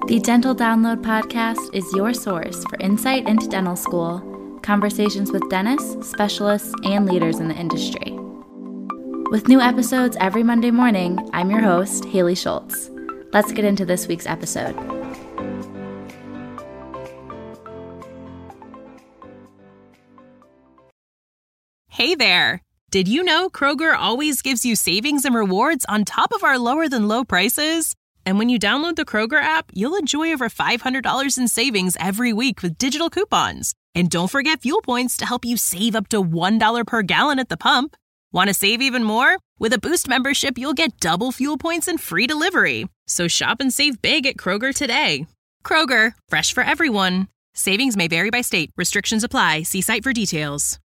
The Dental Download Podcast is your source for insight into dental school, conversations with dentists, specialists, and leaders in the industry. With new episodes every Monday morning, I'm your host, Haley Schultz. Let's get into this week's episode. Hey there! Did you know Kroger always gives you savings and rewards on top of our lower than low prices? And when you download the Kroger app, you'll enjoy over $500 in savings every week with digital coupons. And don't forget fuel points to help you save up to $1 per gallon at the pump. Want to save even more? With a Boost membership, you'll get double fuel points and free delivery. So shop and save big at Kroger today. Kroger, fresh for everyone. Savings may vary by state. Restrictions apply. See site for details.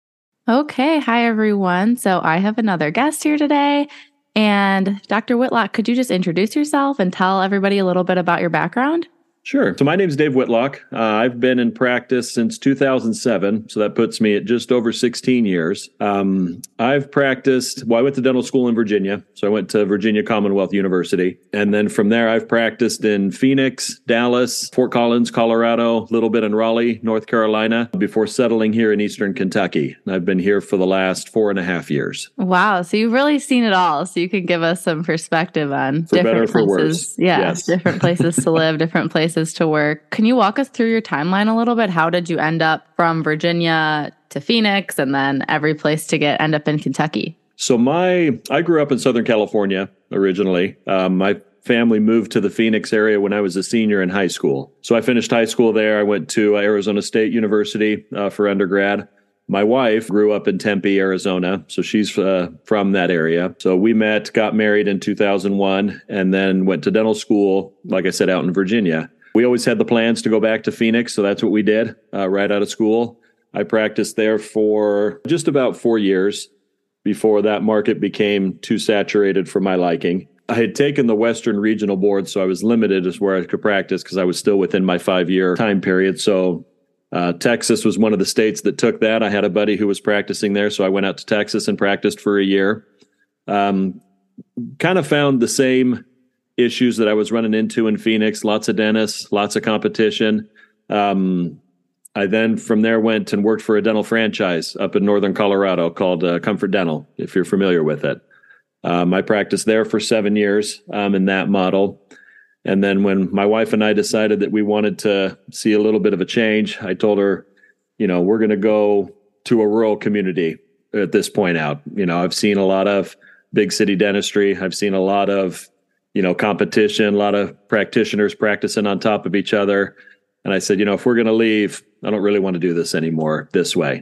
Okay, hi everyone. So I have another guest here today. And Dr. Whitlock, could you just introduce yourself and tell everybody a little bit about your background? Sure. So my name is Dave Whitlock. I've been in practice since 2007. So that puts me at just over 16 years. I've practiced, I went to dental school in Virginia. So I went to Virginia Commonwealth University. And then from there, I've practiced in Phoenix, Dallas, Fort Collins, Colorado, a little bit in Raleigh, North Carolina, before settling here in Eastern Kentucky. I've been here for the last 4.5 years. Wow. So you've really seen it all. So you can give us some perspective on for different better or for places. worse. Yeah, yes. Different places to live, different places to work. Can you walk us through your timeline a little bit? How did you end up from Virginia to Phoenix and then every place to end up in Kentucky? So I grew up in Southern California originally. My family moved to the Phoenix area when I was a senior in high school. So I finished high school there. I went to Arizona State University for undergrad. My wife grew up in Tempe, Arizona, so she's from that area. So we met, got married in 2001, and then went to dental school, like I said, out in Virginia. We always had the plans to go back to Phoenix, so that's what we did right out of school. I practiced there for just about 4 years before that market became too saturated for my liking. I had taken the Western Regional Board, so I was limited as where I could practice because I was still within my 5-year time period. So Texas was one of the states that took that. I had a buddy who was practicing there, so I went out to Texas and practiced for a year. Kind of found the same issues that I was running into in Phoenix, lots of dentists, lots of competition. I then from there went and worked for a dental franchise up in northern Colorado called Comfort Dental, if you're familiar with it. I practiced there for 7 years in that model. And then when my wife and I decided that we wanted to see a little bit of a change, I told her, we're going to go to a rural community at this point out. I've seen a lot of big city dentistry. I've seen a lot of competition, a lot of practitioners practicing on top of each other. And I said, if we're going to leave, I don't really want to do this anymore this way.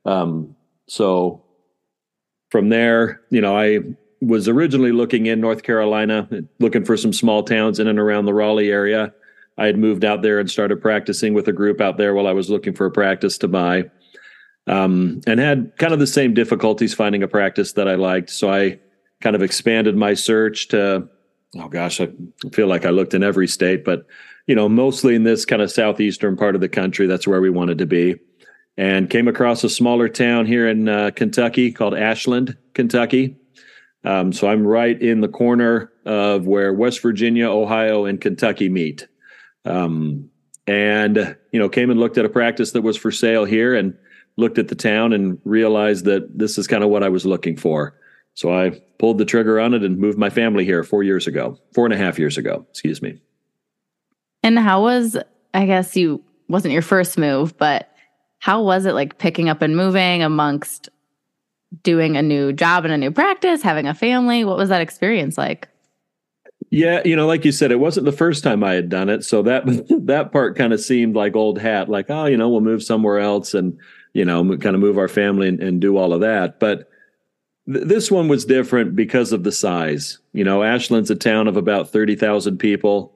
So from there, I was originally looking in North Carolina, looking for some small towns in and around the Raleigh area. I had moved out there and started practicing with a group out there while I was looking for a practice to buy, and had kind of the same difficulties finding a practice that I liked. So I kind of expanded my search to, I feel like I looked in every state, but, mostly in this kind of southeastern part of the country. That's where we wanted to be. And came across a smaller town here in Kentucky called Ashland, Kentucky. So I'm right in the corner of where West Virginia, Ohio, and Kentucky meet. And came and looked at a practice that was for sale here and looked at the town and realized that this is kind of what I was looking for. So I pulled the trigger on it and moved my family here 4.5 years ago, excuse me. And how was, wasn't your first move, but how was it like picking up and moving amongst doing a new job and a new practice, having a family? What was that experience like? Yeah, like you said, it wasn't the first time I had done it. So that part kind of seemed like old hat, like, we'll move somewhere else and, kind of move our family and do all of that. But this one was different because of the size. Ashland's a town of about 30,000 people.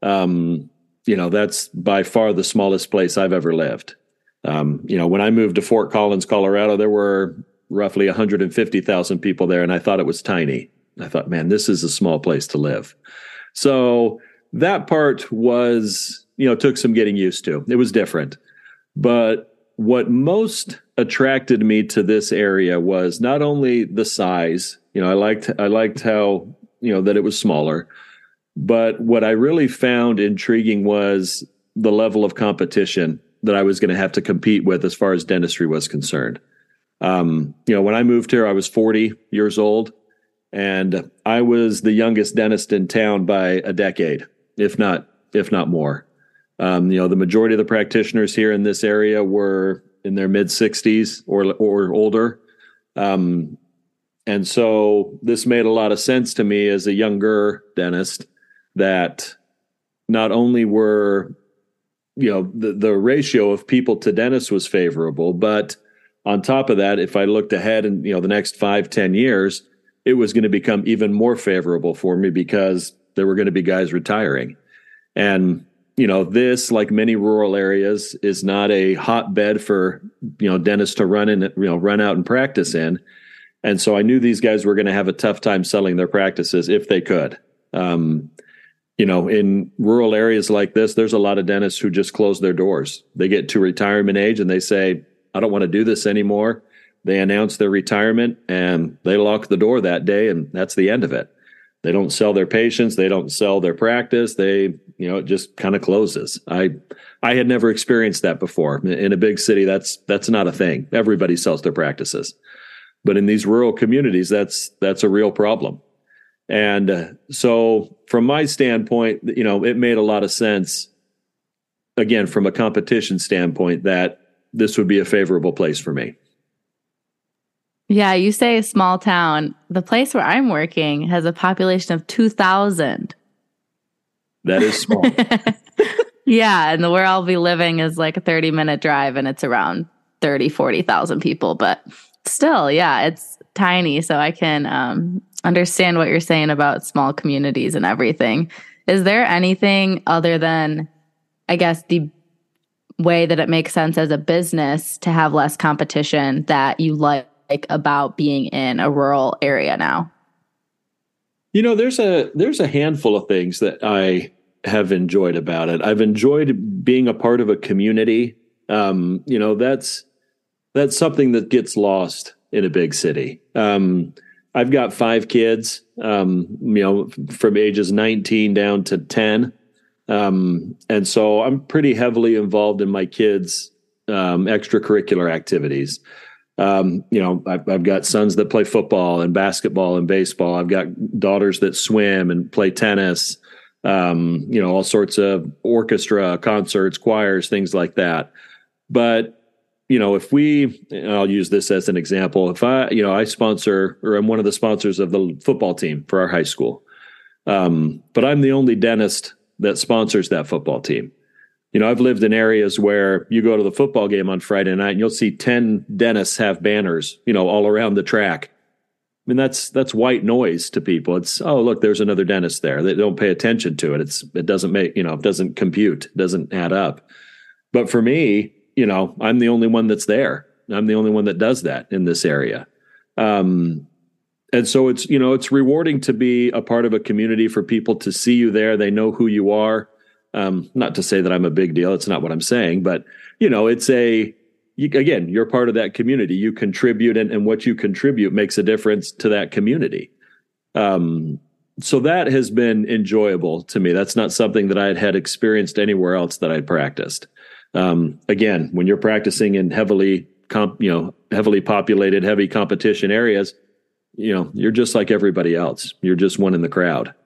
That's by far the smallest place I've ever lived. When I moved to Fort Collins, Colorado, there were roughly 150,000 people there, and I thought it was tiny. I thought, man, this is a small place to live. So that part was, took some getting used to. It was different. But what most attracted me to this area was not only the size, I liked how, that it was smaller, But what I really found intriguing was the level of competition that I was going to have to compete with as far as dentistry was concerned. When I moved here, I was 40 years old, and I was the youngest dentist in town by a decade, if not more. The majority of the practitioners here in this area were in their mid 60s or older. And so this made a lot of sense to me as a younger dentist, that not only were, the ratio of people to dentists was favorable, but on top of that, if I looked ahead in, the next 5-10 years, it was going to become even more favorable for me because there were going to be guys retiring. And, this, like many rural areas, is not a hotbed for, dentists to run out and practice in. And so I knew these guys were going to have a tough time selling their practices if they could. In rural areas like this, there's a lot of dentists who just close their doors. They get to retirement age and they say, I don't want to do this anymore. They announce their retirement and they lock the door that day, and that's the end of it. They don't sell their patients. They don't sell their practice. It just kind of closes. I had never experienced that before. In a big city, that's not a thing. Everybody sells their practices. But in these rural communities, that's a real problem. And so from my standpoint, it made a lot of sense, again, from a competition standpoint, that this would be a favorable place for me. Yeah, you say a small town. The place where I'm working has a population of 2,000. That is small. Yeah, and where I'll be living is like a 30-minute drive, and it's around 40,000 people. But still, yeah, it's tiny. So I can understand what you're saying about small communities and everything. Is there anything other than, I guess, the way that it makes sense as a business to have less competition that you like about being in a rural area now? There's a handful of things that I have enjoyed about it. I've enjoyed being a part of a community. That's something that gets lost in a big city. I've got 5 kids, from ages 19 down to 10. And so I'm pretty heavily involved in my kids' extracurricular activities. I've got sons that play football and basketball and baseball. I've got daughters that swim and play tennis, all sorts of orchestra, concerts, choirs, things like that. But I'll use this as an example. If I sponsor, or I'm one of the sponsors of the football team for our high school. But I'm the only dentist that sponsors that football team. I've lived in areas where you go to the football game on Friday night and you'll see 10 dentists have banners, all around the track. I mean, that's white noise to people. It's, oh, look, there's another dentist there. They don't pay attention to it. It doesn't make, it doesn't compute, it doesn't add up. But for me, I'm the only one that's there. I'm the only one that does that in this area. And so it's rewarding to be a part of a community, for people to see you there. They know who you are. Not to say that I'm a big deal. It's not what I'm saying, but again, you're part of that community. You contribute, and what you contribute makes a difference to that community. So that has been enjoyable to me. That's not something that I had experienced anywhere else that I'd practiced. Again, when you're practicing in heavily populated, heavy competition areas, you're just like everybody else. You're just one in the crowd.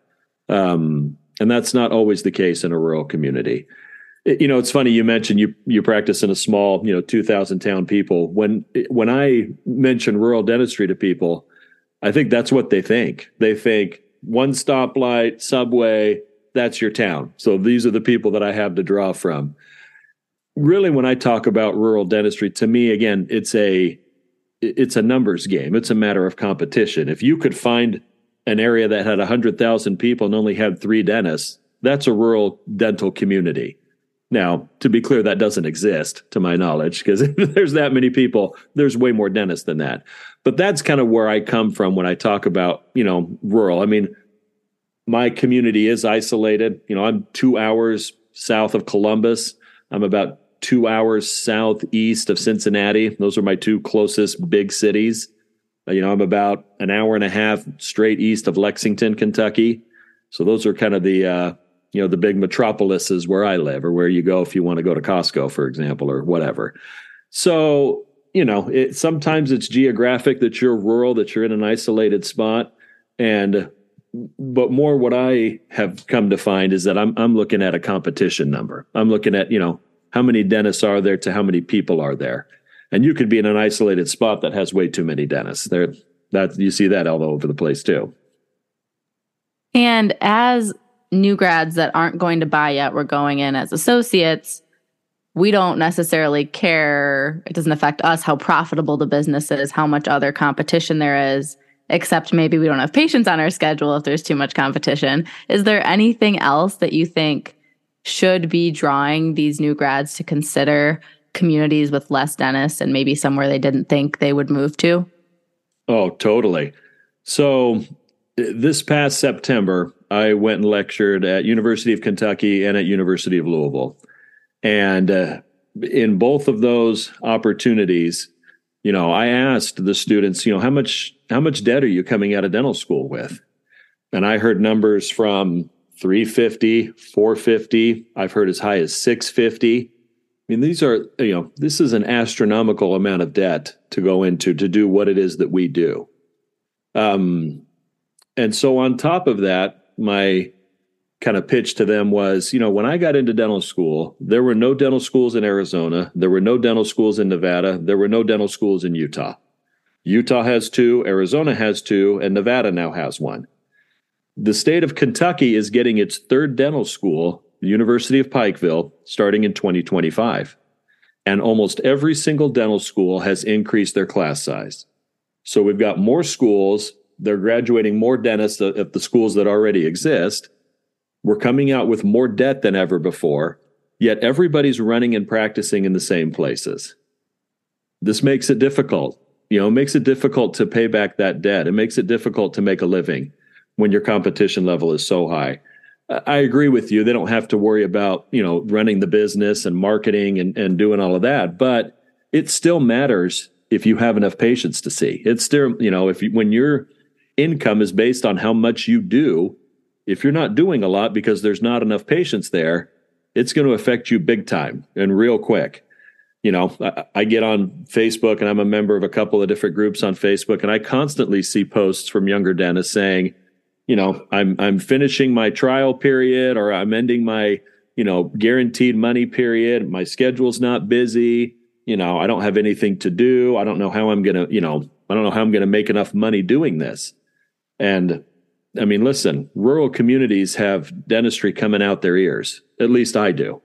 And that's not always the case in a rural community. It's funny, you mentioned you practice in a small, 2,000 town people. When I mention rural dentistry to people, I think that's what they think. They think one stoplight, subway, that's your town. So these are the people that I have to draw from. Really, when I talk about rural dentistry, to me, again, it's a numbers game. It's a matter of competition. If you could find an area that had 100,000 people and only had 3 dentists, that's a rural dental community. Now, to be clear, that doesn't exist to my knowledge, because if there's that many people, there's way more dentists than that. But that's kind of where I come from when I talk about, rural. I mean, my community is isolated. I'm 2 hours south of Columbus. I'm about 2 hours southeast of Cincinnati. Those are my 2 closest big cities. I'm about an hour and a half straight east of Lexington, Kentucky. So those are kind of the the big metropolises where I live, or where you go if you want to go to Costco, for example, or whatever. So, sometimes it's geographic, that you're rural, that you're in an isolated spot. But more what I have come to find is that I'm looking at a competition number. I'm looking at, how many dentists are there to how many people are there. And you could be in an isolated spot that has way too many dentists. You see that all over the place too. And as new grads that aren't going to buy yet, we're going in as associates, we don't necessarily care. It doesn't affect us how profitable the business is, how much other competition there is, except maybe we don't have patients on our schedule if there's too much competition. Is there anything else that you think should be drawing these new grads to consider communities with less dentists and maybe somewhere they didn't think they would move to? Oh, totally. So this past September, I went and lectured at University of Kentucky and at University of Louisville. And in both of those opportunities, I asked the students, how much debt are you coming out of dental school with? And I heard numbers from $350, $450. I've heard as high as $650. These are, this is an astronomical amount of debt to go into to do what it is that we do. And so on top of that, my kind of pitch to them was, when I got into dental school, there were no dental schools in Arizona. There were no dental schools in Nevada. There were no dental schools in Utah. Utah has 2, Arizona has 2, and Nevada now has 1. The state of Kentucky is getting its 3rd dental school, the University of Pikeville, starting in 2025. And almost every single dental school has increased their class size. So we've got more schools. They're graduating more dentists at the schools that already exist. We're coming out with more debt than ever before, yet everybody's running and practicing in the same places. This makes it difficult. It makes it difficult to pay back that debt. It makes it difficult to make a living when your competition level is so high. I agree with you. They don't have to worry about, running the business and marketing and doing all of that, but it still matters if you have enough patients to see. It's still, when your income is based on how much you do, if you're not doing a lot because there's not enough patients there, it's going to affect you big time and real quick. I get on Facebook, and I'm a member of a couple of different groups on Facebook, and I constantly see posts from younger dentists saying, I'm finishing my trial period, or I'm ending my, guaranteed money period. My schedule's not busy. I don't have anything to do. I don't know how I'm going to make enough money doing this. And listen, rural communities have dentistry coming out their ears. At least I do.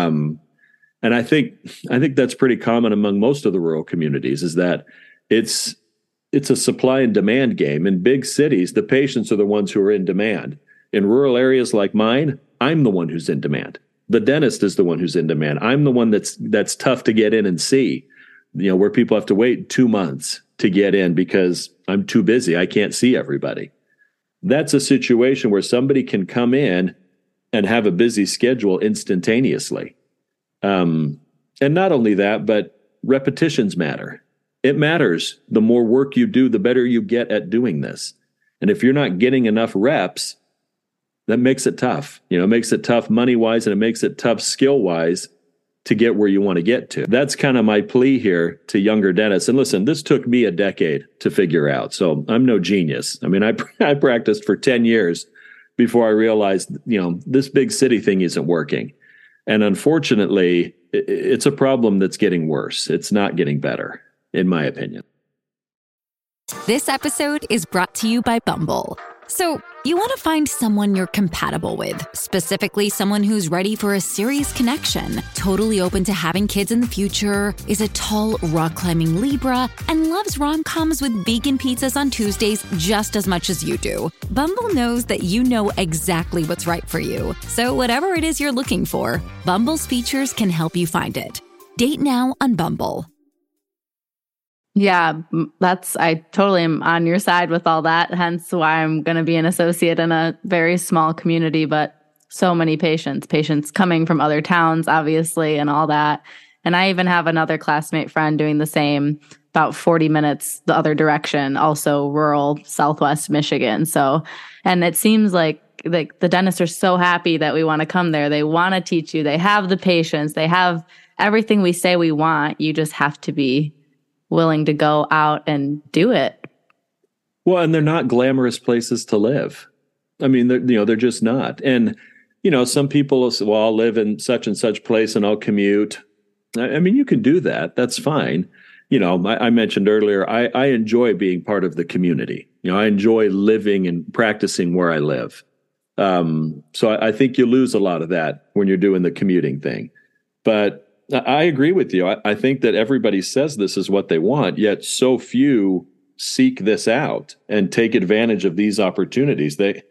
And I think that's pretty common among most of the rural communities, is that it's a supply and demand game. In big cities, the patients are the ones who are in demand. In rural areas like mine, I'm the one who's in demand. The dentist is the one who's in demand. I'm the one that's tough to get in and see, where people have to wait 2 months to get in because I'm too busy. I can't see everybody. That's a situation where somebody can come in and have a busy schedule instantaneously. And not only that, but repetitions matter. It matters. The more work you do, the better you get at doing this. And if you're not getting enough reps, that makes it tough. It makes it tough money-wise, and it makes it tough skill-wise to get where you want to get to. That's kind of my plea here to younger dentists. And listen, this took me a decade to figure out. So I'm no genius. I practiced for 10 years before I realized, this big city thing isn't working. And unfortunately, it's a problem that's getting worse. It's not getting better, in my opinion. This episode is brought to you by Bumble. So, you want to find someone you're compatible with, specifically someone who's ready for a serious connection, totally open to having kids in the future, is a tall, rock-climbing Libra, and loves rom-coms with vegan pizzas on Tuesdays just as much as you do. Bumble knows that you know exactly what's right for you. So whatever it is you're looking for, Bumble's features can help you find it. Date now on Bumble. Yeah, I totally am on your side with all that. Hence why I'm going to be an associate in a very small community, but so many patients coming from other towns, obviously, and all that. And I even have another classmate friend doing the same, about 40 minutes the other direction, also rural Southwest Michigan. So, and it seems like like the dentists are so happy that we want to come there. They want to teach you. They have the patience. They have everything we say we want. You just have to be willing to go out and do it. Well, and they're not glamorous places to live. I mean, they're just not. And, some people will say, well, I'll live in such and such place and I'll commute. I mean, you can do that. That's fine. I mentioned earlier, I enjoy being part of the community. I enjoy living and practicing where I live. So I think you lose a lot of that when you're doing the commuting thing. But I agree with you. I think that everybody says this is what they want, yet so few seek this out and take advantage of these opportunities. The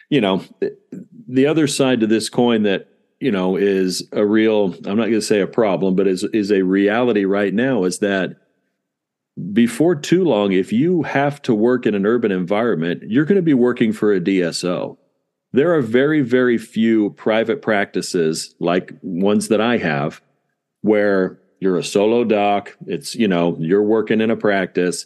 other side to this coin that, is a real, I'm not going to say a problem, but is a reality right now is that before too long, if you have to work in an urban environment, you're going to be working for a DSO. There are very, very few private practices like ones that I have where you're a solo doc. It's, you're working in a practice.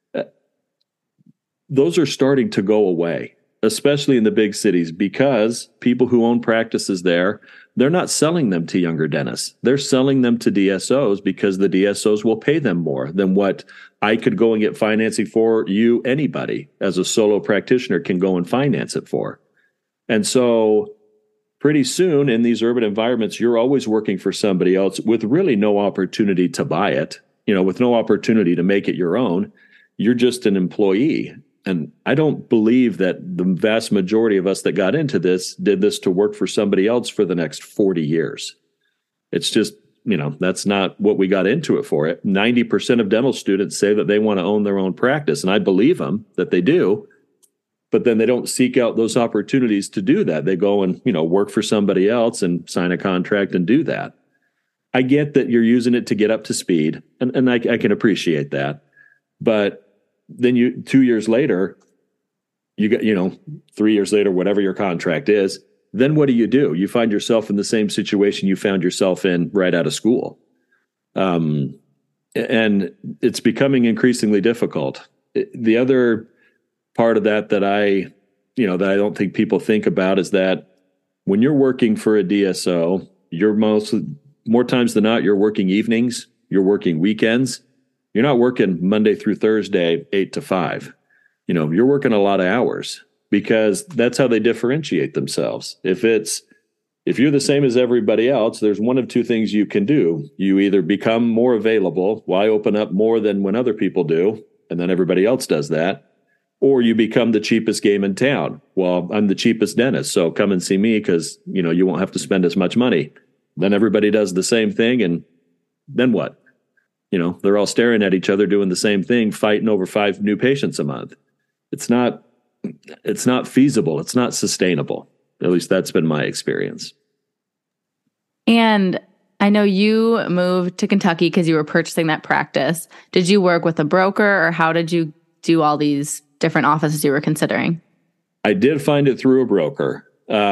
Those are starting to go away, especially in the big cities, because people who own practices there, they're not selling them to younger dentists. They're selling them to DSOs because the DSOs will pay them more than what I could go and get financing for. Anybody as a solo practitioner can go and finance it for. And so pretty soon in these urban environments, you're always working for somebody else with really no opportunity to buy it, with no opportunity to make it your own. You're just an employee. And I don't believe that the vast majority of us that got into this did this to work for somebody else for the next 40 years. It's just, that's not what we got into it for. 90% of dental students say that they want to own their own practice. And I believe them that they do, but then they don't seek out those opportunities to do that. They go and, work for somebody else and sign a contract and do that. I get that you're using it to get up to speed, and I can appreciate that. But then 2 years later, you get, 3 years later, whatever your contract is, then what do? You find yourself in the same situation you found yourself in right out of school. And it's becoming increasingly difficult. The other part of that I don't think people think about is that when you're working for a DSO, you're more times than not, you're working evenings, you're working weekends. You're not working Monday through Thursday, 8 to 5. You're working a lot of hours because that's how they differentiate themselves. If you're the same as everybody else, there's one of two things you can do. You either become more available, why open up more than when other people do, and then everybody else does that, or you become the cheapest game in town. Well, I'm the cheapest dentist, so come and see me because, you won't have to spend as much money. Then everybody does the same thing, and then what? They're all staring at each other doing the same thing, fighting over 5 new patients a month. It's not feasible. It's not sustainable. At least that's been my experience. And I know you moved to Kentucky because you were purchasing that practice. Did you work with a broker, or how did you do all these different offices you were considering? I did find it through a broker.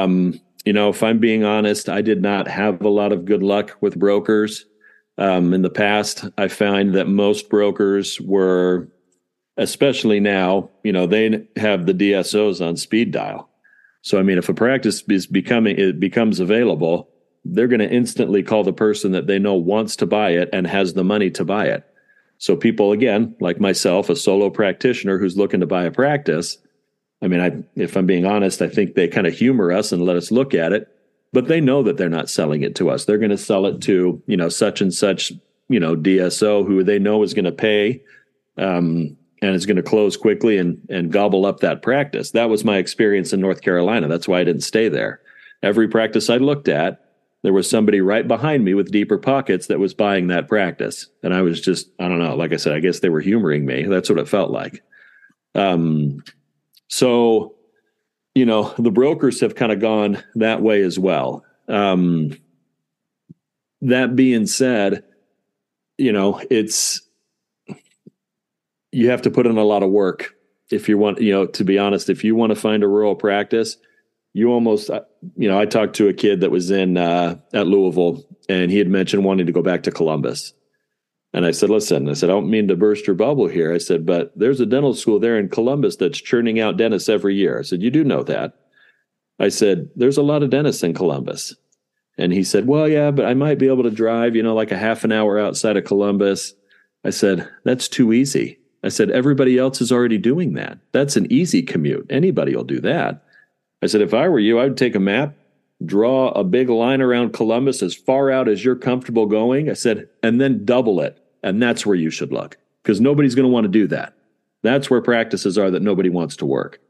If I'm being honest, I did not have a lot of good luck with brokers. In the past, I find that most brokers were, especially now, they have the DSOs on speed dial. So, if a practice becomes available, they're going to instantly call the person that they know wants to buy it and has the money to buy it. So people, again, like myself, a solo practitioner who's looking to buy a practice, if I'm being honest, I think they kind of humor us and let us look at it. But they know that they're not selling it to us. They're going to sell it to, such and such, DSO who they know is going to pay and is going to close quickly and gobble up that practice. That was my experience in North Carolina. That's why I didn't stay there. Every practice I looked at, there was somebody right behind me with deeper pockets that was buying that practice. And I was just, I don't know, like I said, I guess they were humoring me. That's what it felt like. So the brokers have kind of gone that way as well. That being said, you have to put in a lot of work if you want, to be honest, if you want to find a rural practice, you almost, I talked to a kid that was at Louisville, and he had mentioned wanting to go back to Columbus. And I said, listen, I don't mean to burst your bubble here. I said, but there's a dental school there in Columbus that's churning out dentists every year. I said, you do know that. I said, there's a lot of dentists in Columbus. And he said, well, yeah, but I might be able to drive, like a half an hour outside of Columbus. I said, that's too easy. I said, everybody else is already doing that. That's an easy commute. Anybody will do that. I said, if I were you, I would take a map, draw a big line around Columbus as far out as you're comfortable going. I said, and then double it. And that's where you should look, because nobody's going to want to do that. That's where practices are that nobody wants to work.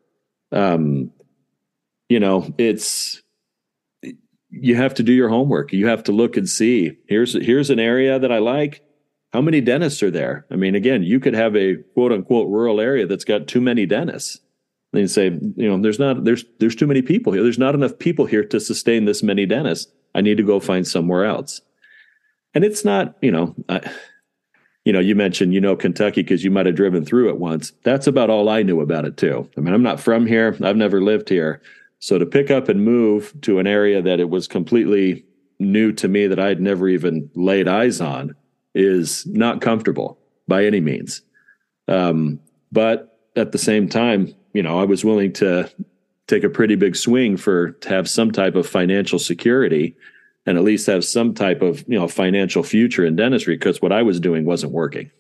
You have to do your homework. You have to look and see, here's an area that I like. How many dentists are there? I mean, again, you could have a quote unquote rural area that's got too many dentists. Then you say, there's too many people here. There's not enough people here to sustain this many dentists. I need to go find somewhere else. And it's not, you mentioned, Kentucky because you might have driven through it once. That's about all I knew about it too. I mean, I'm not from here. I've never lived here. So to pick up and move to an area that it was completely new to me that I'd never even laid eyes on is not comfortable by any means. But at the same time, I was willing to take a pretty big swing to have some type of financial security and at least have some type of, financial future in dentistry, because what I was doing wasn't working.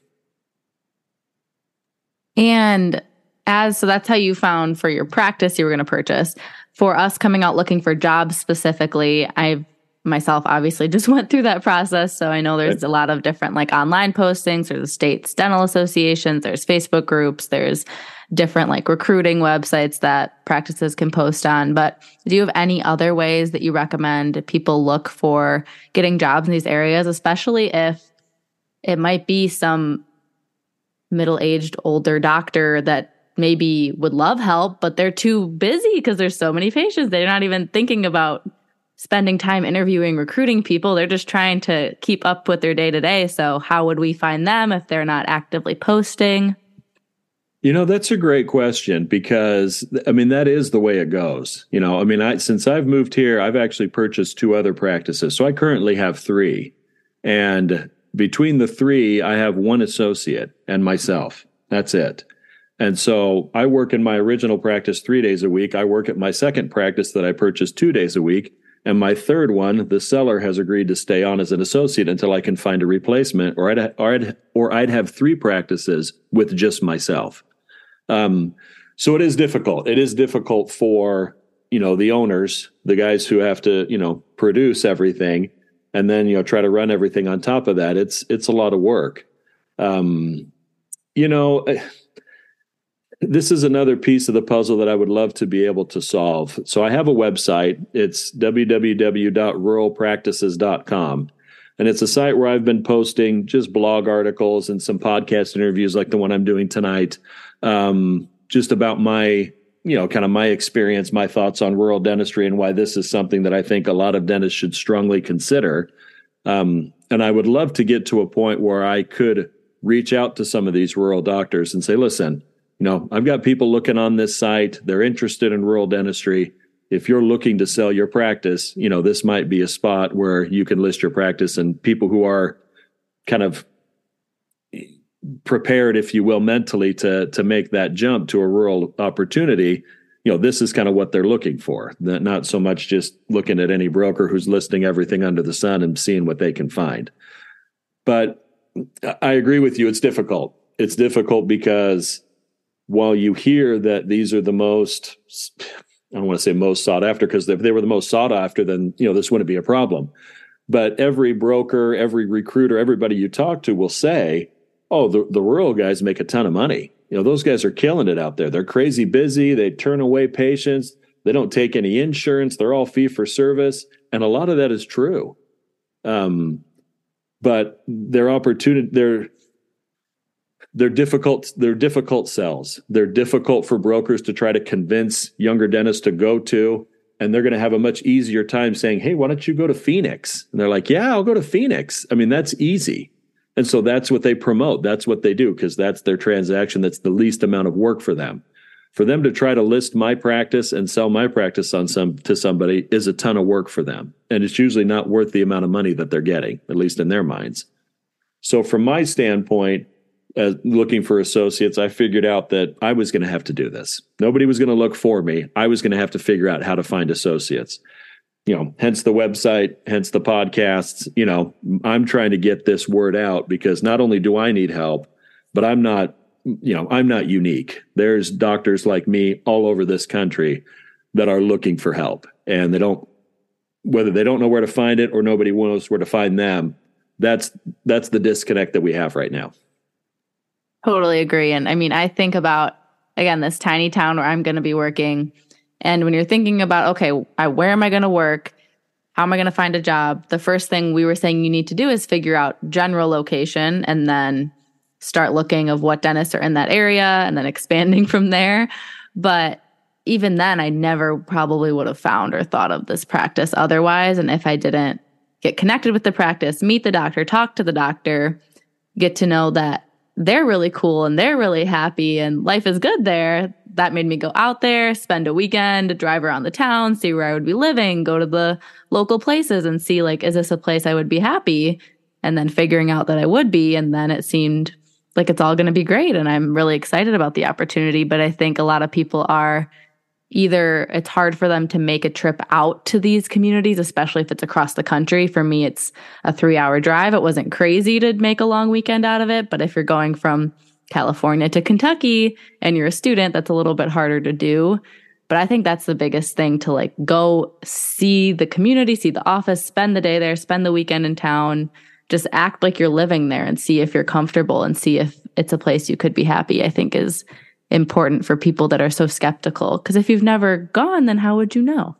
And so that's how you found for your practice you were going to purchase. For us coming out looking for jobs specifically, I myself obviously just went through that process. So I know there's a lot of different online postings. There's the state's dental associations, there's Facebook groups, there's different recruiting websites that practices can post on. But do you have any other ways that you recommend people look for getting jobs in these areas, especially if it might be some middle-aged older doctor that maybe would love help, but they're too busy because there's so many patients. They're not even thinking about spending time interviewing, recruiting people. They're just trying to keep up with their day-to-day. So how would we find them if they're not actively posting? That's a great question, because that is the way it goes. Since I've moved here, I've actually purchased 2 other practices. So I currently have 3. And between the 3, I have 1 associate and myself. That's it. And so I work in my original practice 3 days a week. I work at my second practice that I purchased 2 days a week. And my third one, the seller has agreed to stay on as an associate until I can find a replacement, or I'd have 3 practices with just myself. So it is difficult. It is difficult for, the owners, the guys who have to, produce everything and then, try to run everything on top of that. It's a lot of work. This is another piece of the puzzle that I would love to be able to solve. So I have a website. It's www.ruralpractices.com. And it's a site where I've been posting just blog articles and some podcast interviews like the one I'm doing tonight, just about my, kind of my experience, my thoughts on rural dentistry and why this is something that I think a lot of dentists should strongly consider. And I would love to get to a point where I could reach out to some of these rural doctors and say, listen, I've got people looking on this site. They're interested in rural dentistry. If you're looking to sell your practice, this might be a spot where you can list your practice, and people who are kind of prepared, if you will, mentally to make that jump to a rural opportunity, this is kind of what they're looking for. Not so much just looking at any broker who's listing everything under the sun and seeing what they can find. But I agree with you. It's difficult. It's difficult because while you hear that these are the most, I don't want to say most sought after, because if they were the most sought after, then, this wouldn't be a problem. But every broker, every recruiter, everybody you talk to will say, oh, the rural guys make a ton of money. Those guys are killing it out there. They're crazy busy. They turn away patients. They don't take any insurance. They're all fee for service. And a lot of that is true. But their opportunity, they're difficult. They're difficult sells. They're difficult for brokers to try to convince younger dentists to go to, and they're going to have a much easier time saying, hey, why don't you go to Phoenix? And they're like, yeah, I'll go to Phoenix. That's easy. And so that's what they promote. That's what they do, because that's their transaction. That's the least amount of work for them. For them to try to list my practice and sell my practice to somebody is a ton of work for them. And it's usually not worth the amount of money that they're getting, at least in their minds. So from my standpoint, looking for associates, I figured out that I was going to have to do this. Nobody was going to look for me. I was going to have to figure out how to find associates. Hence the website, hence the podcasts. I'm trying to get this word out because not only do I need help, but I'm not unique. There's doctors like me all over this country that are looking for help, and whether they don't know where to find it or nobody knows where to find them. That's the disconnect that we have right now. Totally agree. And I mean, I think about, again, this tiny town where I'm going to be working. And when you're thinking about, okay, where am I going to work? How am I going to find a job? The first thing we were saying you need to do is figure out general location and then start looking of what dentists are in that area and then expanding from there. But even then, I never probably would have found or thought of this practice otherwise. And if I didn't get connected with the practice, meet the doctor, talk to the doctor, get to know that they're really cool and they're really happy and life is good there, that made me go out there, spend a weekend, drive around the town, see where I would be living, go to the local places and see, like, is this a place I would be happy? And then figuring out that I would be. And then it seemed like it's all going to be great. And I'm really excited about the opportunity. But I think a lot of people are either it's hard for them to make a trip out to these communities, especially if it's across the country. For me, it's a 3-hour drive. It wasn't crazy to make a long weekend out of it. But if you're going from California to Kentucky and you're a student, that's a little bit harder to do. But I think that's the biggest thing, to like go see the community, see the office, spend the day there, spend the weekend in town, just act like you're living there and see if you're comfortable and see if it's a place you could be happy, I think is important for people that are so skeptical. Because if you've never gone, then how would you know?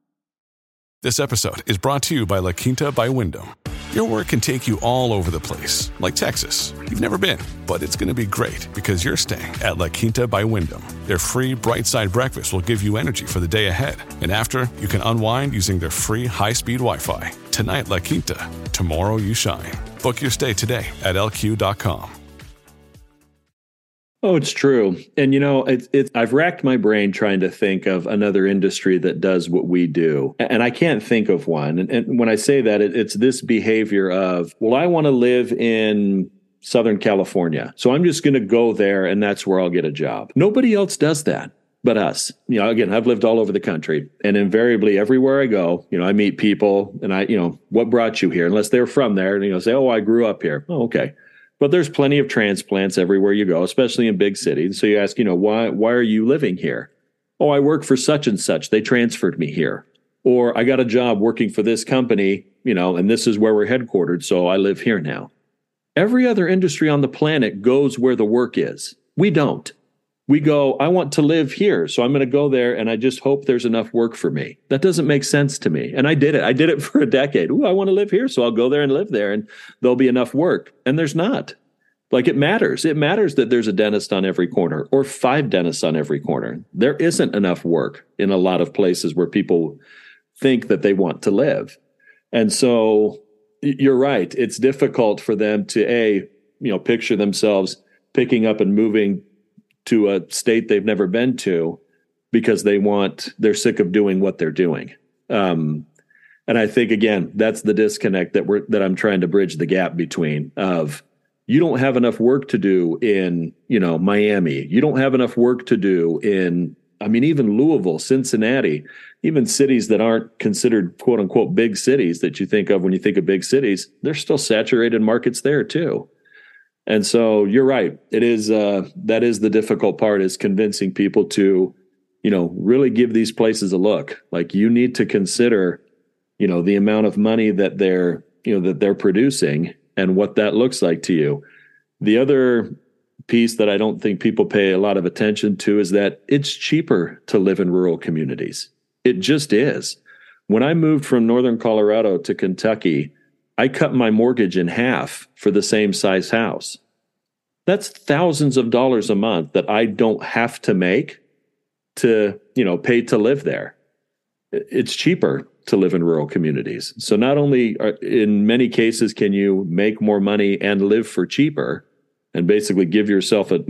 This episode is brought to you by La Quinta by Wyndham. Your work can take you all over the place, like Texas. You've never been, but it's going to be great because you're staying at La Quinta by Wyndham. Their free Bright Side breakfast will give you energy for the day ahead. And after, you can unwind using their free high-speed Wi-Fi. Tonight, La Quinta. Tomorrow, you shine. Book your stay today at lq.com. Oh, it's true. And, I've racked my brain trying to think of another industry that does what we do. And I can't think of one. And when I say that, it's this behavior of, well, I want to live in Southern California, so I'm just going to go there and that's where I'll get a job. Nobody else does that but us. Again, I've lived all over the country, and invariably everywhere I go, I meet people and what brought you here? Unless they're from there, and say, oh, I grew up here. Oh, okay. But there's plenty of transplants everywhere you go, especially in big cities. So you ask, why are you living here? Oh, I work for such and such. They transferred me here. Or I got a job working for this company, and this is where we're headquartered, so I live here now. Every other industry on the planet goes where the work is. We don't. We go, I want to live here, so I'm going to go there, and I just hope there's enough work for me. That doesn't make sense to me. And I did it. I did it for a decade. Ooh, I want to live here, so I'll go there and live there, and there'll be enough work. And there's not. Like, it matters. It matters that there's a dentist on every corner or 5 dentists on every corner. There isn't enough work in a lot of places where people think that they want to live. And so you're right. It's difficult for them to, picture themselves picking up and moving to a state they've never been to because they're sick of doing what they're doing. And I think, again, that's the disconnect that I'm trying to bridge the gap between of, you don't have enough work to do in, Miami. You don't have enough work to do in, even Louisville, Cincinnati, even cities that aren't considered quote unquote big cities that you think of when you think of big cities. There's still saturated markets there too. And so you're right. It is, that is the difficult part, is convincing people to, really give these places a look. Like, you need to consider, the amount of money that they're producing and what that looks like to you. The other piece that I don't think people pay a lot of attention to is that it's cheaper to live in rural communities. It just is. When I moved from northern Colorado to Kentucky, I cut my mortgage in half for the same size house. That's thousands of dollars a month that I don't have to make to, pay to live there. It's cheaper to live in rural communities. So not only in many cases can you make more money and live for cheaper and basically give yourself a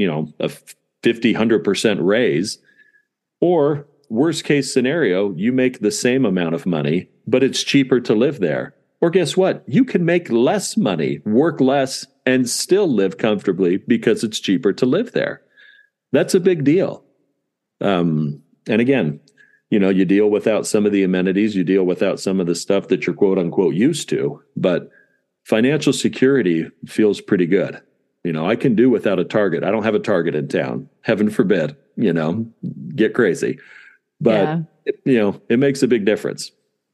50-100% raise, or worst case scenario, you make the same amount of money, but it's cheaper to live there. Or guess what? You can make less money, work less, and still live comfortably because it's cheaper to live there. That's a big deal. And again, you deal without some of the amenities, you deal without some of the stuff that you're quote unquote used to, but financial security feels pretty good. I can do without a Target. I don't have a Target in town. Heaven forbid, get crazy. But, it makes a big difference.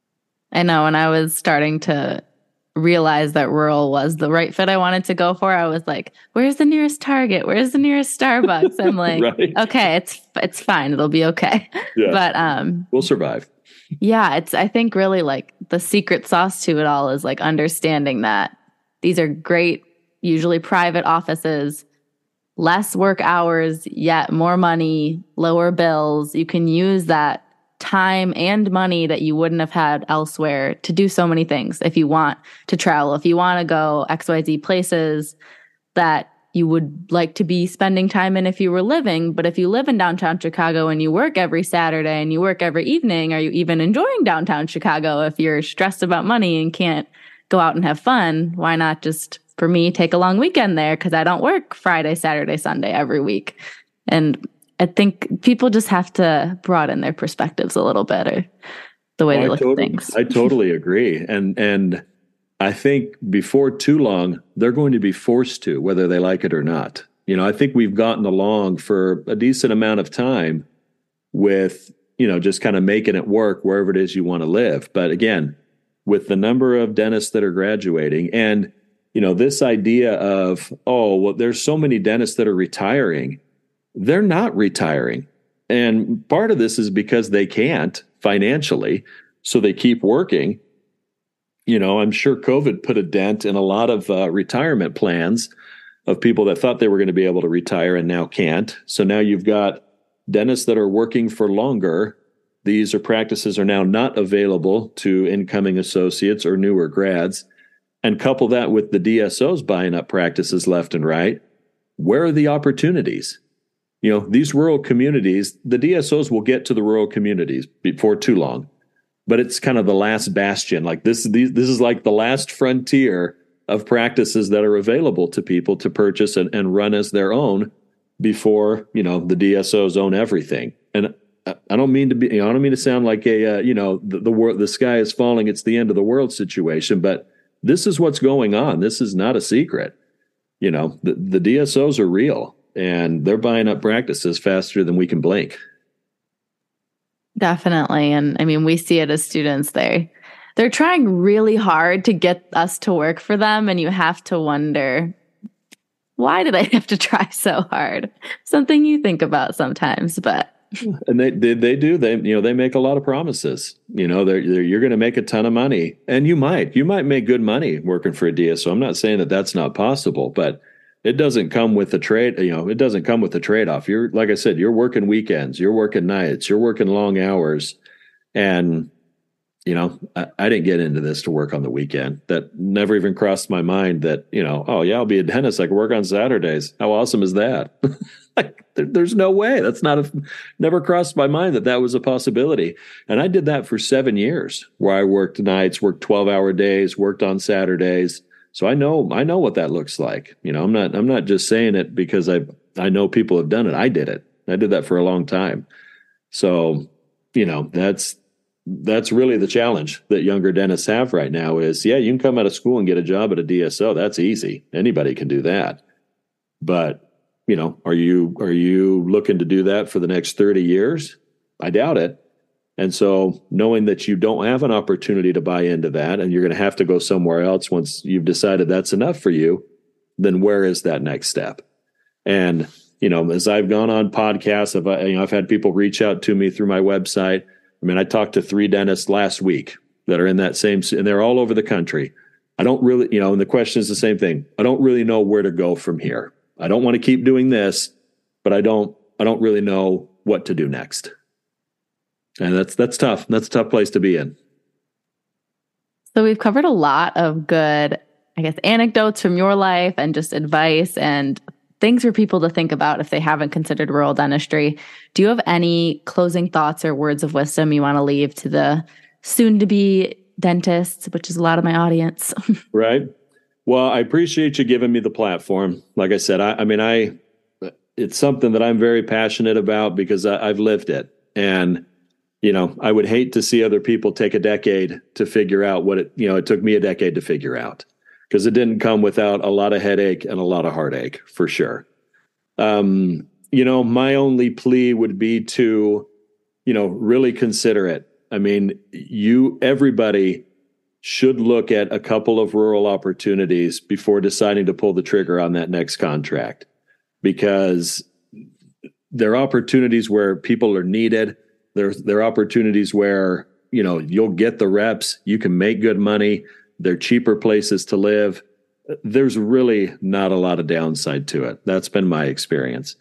I know. When I was starting to realize that rural was the right fit I wanted to go for, I was like, where's the nearest Target? Where's the nearest Starbucks? I'm like, right. Okay, it's fine. It'll be okay. Yeah. But we'll survive. Yeah, I think really like the secret sauce to it all is like understanding that these are great, usually private offices, less work hours, yet more money, lower bills. You can use that time and money that you wouldn't have had elsewhere to do so many things. If you want to travel, if you want to go XYZ places that you would like to be spending time in if you were living. But if you live in downtown Chicago and you work every Saturday and you work every evening, are you even enjoying downtown Chicago? If you're stressed about money and can't go out and have fun, why not just, for me, take a long weekend there? Because I don't work Friday, Saturday, Sunday every week. And I think people just have to broaden their perspectives a little bit, or the way they look at things. I totally agree. And I think before too long, they're going to be forced to, whether they like it or not. I think we've gotten along for a decent amount of time with, just kind of making it work wherever it is you want to live. But again, with the number of dentists that are graduating and, this idea of, there's so many dentists that are retiring. They're not retiring. And part of this is because they can't financially, so they keep working. I'm sure COVID put a dent in a lot of retirement plans of people that thought they were going to be able to retire and now can't. So now you've got dentists that are working for longer. These practices are now not available to incoming associates or newer grads. And couple that with the DSOs buying up practices left and right. Where are the opportunities? These rural communities, the DSOs will get to the rural communities before too long. But it's kind of the last bastion. Like this is like the last frontier of practices that are available to people to purchase and run as their own before, the DSOs own everything. And I don't mean to sound like the sky is falling, it's the end of the world situation, but this is what's going on. This is not a secret. The DSOs are real and they're buying up practices faster than we can blink. Definitely. And I mean, we see it as students. They're trying really hard to get us to work for them. And you have to wonder, why do they have to try so hard? Something you think about sometimes, but. And they do. They make a lot of promises. You're going to make a ton of money, and you might make good money working for a DSO. I'm not saying that that's not possible, but it doesn't come with the trade. It doesn't come with the trade-off. Like I said, you're working weekends, you're working nights, you're working long hours, and I didn't get into this to work on the weekend. That never even crossed my mind. That I'll be a dentist. I can work on Saturdays. How awesome is that? There's no way. That's never crossed my mind that was a possibility. And I did that for 7 years, where I worked nights, worked 12-hour days, worked on Saturdays. So I know what that looks like. I'm not just saying it because I know people have done it. I did it. I did that for a long time. So, that's really the challenge that younger dentists have right now is, you can come out of school and get a job at a DSO. That's easy. Anybody can do that. But, are you looking to do that for the next 30 years? I doubt it. And so knowing that you don't have an opportunity to buy into that and you're going to have to go somewhere else once you've decided that's enough for you, then where is that next step? And, as I've gone on podcasts, I've had people reach out to me through my website. I mean, I talked to 3 dentists last week that are in that same, and they're all over the country. I don't really, and the question is the same thing. I don't really know where to go from here. I don't want to keep doing this, but I don't really know what to do next. And that's tough. That's a tough place to be in. So we've covered a lot of good, anecdotes from your life and just advice and things for people to think about if they haven't considered rural dentistry. Do you have any closing thoughts or words of wisdom you want to leave to the soon-to-be dentists, which is a lot of my audience? Right. Well, I appreciate you giving me the platform. Like I said, it's something that I'm very passionate about because I've lived it. And, I would hate to see other people take a decade to figure out what it took me a decade to figure out, because it didn't come without a lot of headache and a lot of heartache, for sure. My only plea would be to, really consider it. I mean, everybody should look at a couple of rural opportunities before deciding to pull the trigger on that next contract, because there are opportunities where people are needed. There are opportunities where, you'll get the reps, you can make good money. They're cheaper places to live. There's really not a lot of downside to it. That's been my experience.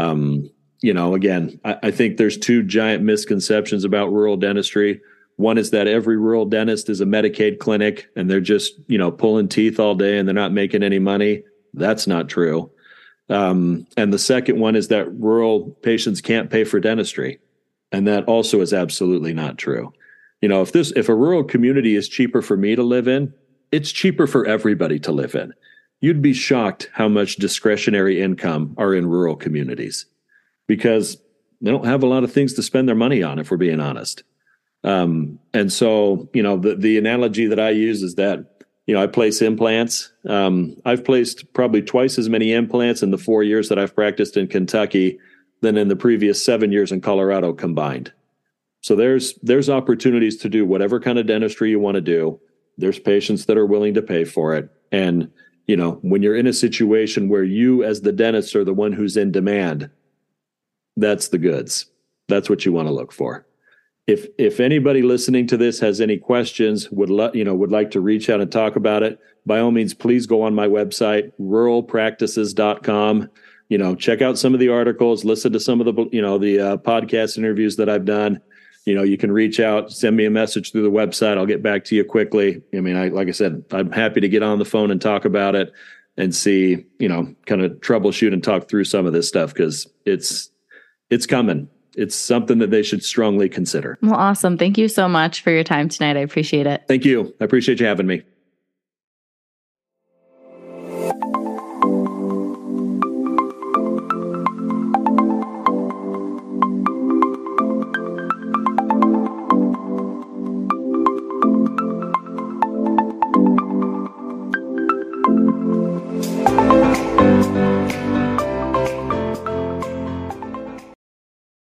Again, I think there's two giant misconceptions about rural dentistry. One is that every rural dentist is a Medicaid clinic and they're just, pulling teeth all day and they're not making any money. That's not true. And the second one is that rural patients can't pay for dentistry. And that also is absolutely not true. If a rural community is cheaper for me to live in, it's cheaper for everybody to live in. You'd be shocked how much discretionary income are in rural communities because they don't have a lot of things to spend their money on, if we're being honest. And so, the analogy that I use is that, I place implants. I've placed probably twice as many implants in the 4 years that I've practiced in Kentucky than in the previous 7 years in Colorado combined. So there's opportunities to do whatever kind of dentistry you want to do. There's patients that are willing to pay for it. And, when you're in a situation where you as the dentist are the one who's in demand, that's the goods. That's what you want to look for. If anybody listening to this has any questions, would like to reach out and talk about it, by all means, please go on my website, ruralpractices.com. Check out some of the articles, listen to some of the podcast interviews that I've done. You can reach out, send me a message through the website. I'll get back to you quickly. Like I said, I'm happy to get on the phone and talk about it and see, kind of troubleshoot and talk through some of this stuff because it's coming. It's something that they should strongly consider. Well, awesome. Thank you so much for your time tonight. I appreciate it. Thank you. I appreciate you having me.